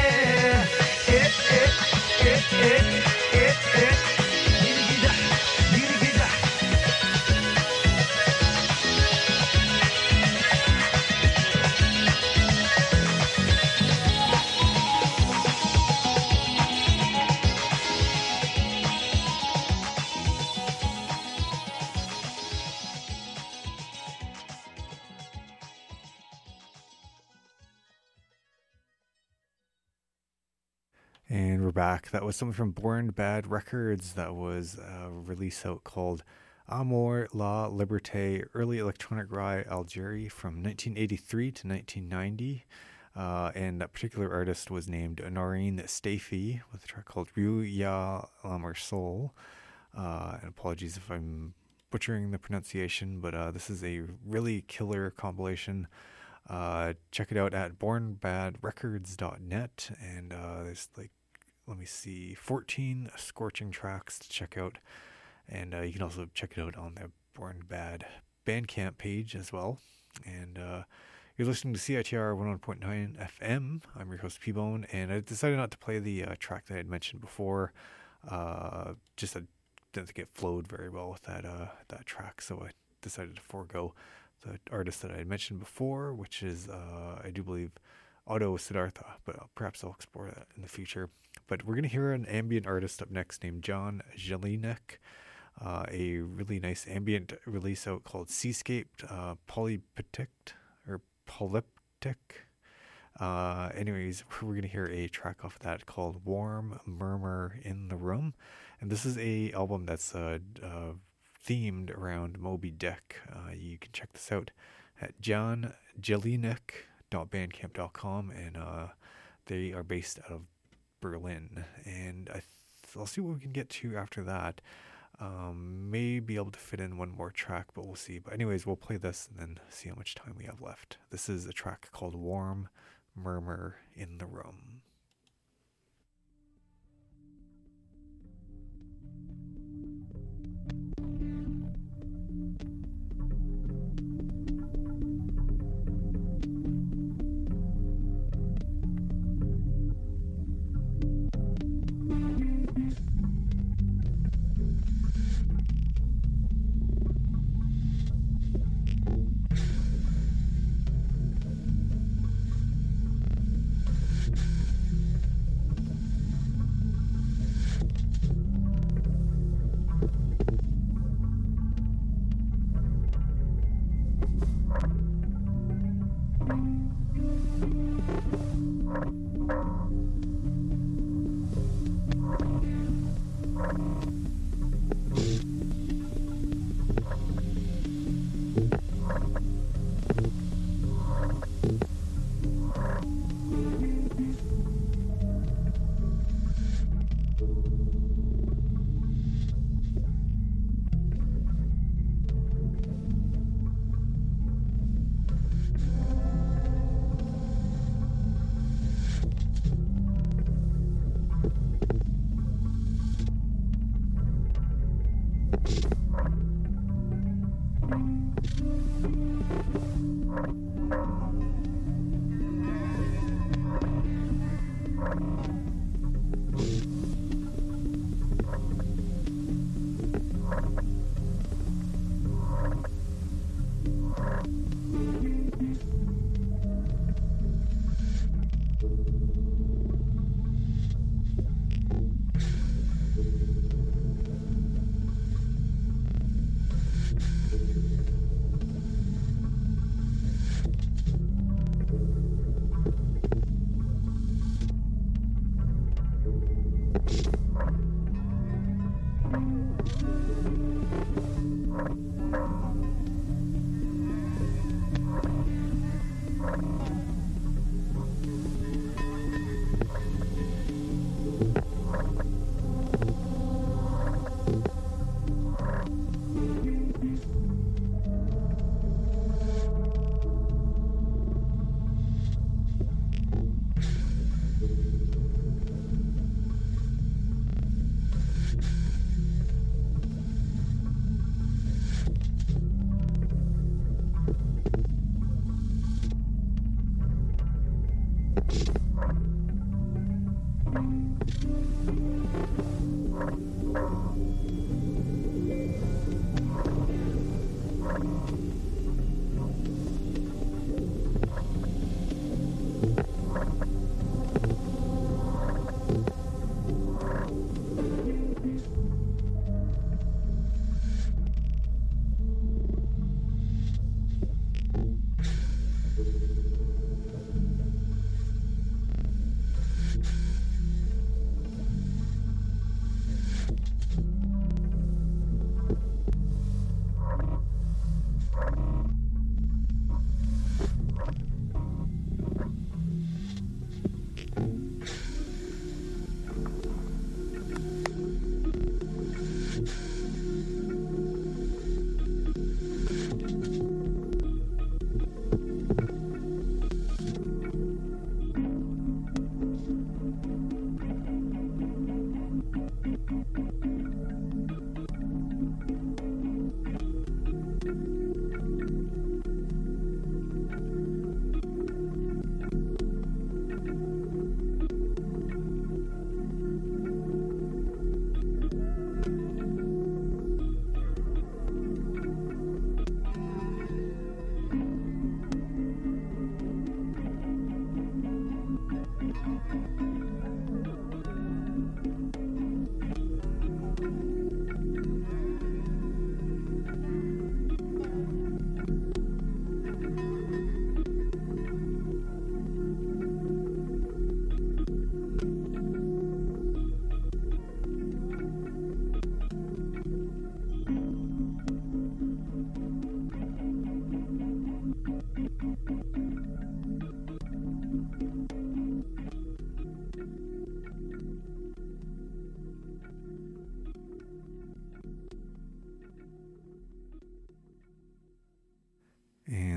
And we're back. That was something from Born Bad Records. That was a release out called Amour, La Liberté, Early Electronic Rock Algeria from 1983 to 1990. And that particular artist was named Noreen Stafey with a track called Rue Ya Lamar Soul. And apologies if I'm butchering the pronunciation, but this is a really killer compilation Check it out at bornbadrecords.net, and there's like, let me see, 14 scorching tracks to check out, and you can also check it out on the Born Bad Bandcamp page as well. And you're listening to CITR 101.9 FM. I'm your host P-Bone, and I decided not to play the track that I had mentioned before. Just didn't think it flowed very well with that track, so I decided to forego the artist that I had mentioned before, which is, I do believe, Otto Siddhartha, but perhaps I'll explore that in the future. But we're going to hear an ambient artist up next named John Jelinek, a really nice ambient release out called Seascaped Polyptyc. Anyways, we're going to hear a track off of that called Warm Murmur in the Room. And this is a album that's themed around Moby Dick. You can check this out at johnjelinek.bandcamp.com, and they are based out of Berlin. And I'll see what we can get to after that. May be able to fit in one more track, but we'll see. But anyways, we'll play this and then see how much time we have left. This is a track called Warm Murmur in the Room.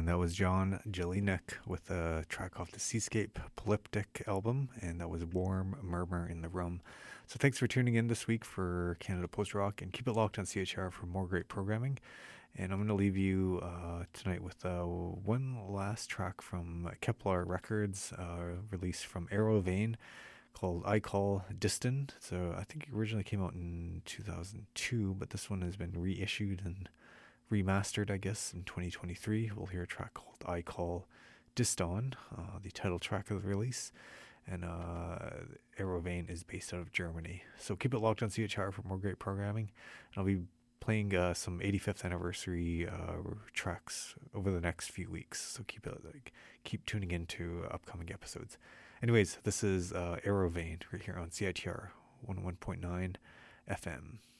that was John Jelinek with a track off the Seascape Polyptych album, and that was Warm Murmur in the Room. So thanks for tuning in this week for Canada Post Rock, and keep it locked on CHR for more great programming. And I'm going to leave you tonight with one last track from Kepler Records, released from Arrow Vein, called I Call Distant. So I think it originally came out in 2002, but this one has been reissued and remastered, I guess, in 2023. We'll hear a track called I Call Diston, the title track of the release. And Arrow Vein is based out of Germany. So keep it locked on CHR for more great programming. And I'll be playing some 85th anniversary tracks over the next few weeks. So keep tuning into upcoming episodes. Anyways, this is Arrow Vein right here on CITR 101.9 FM.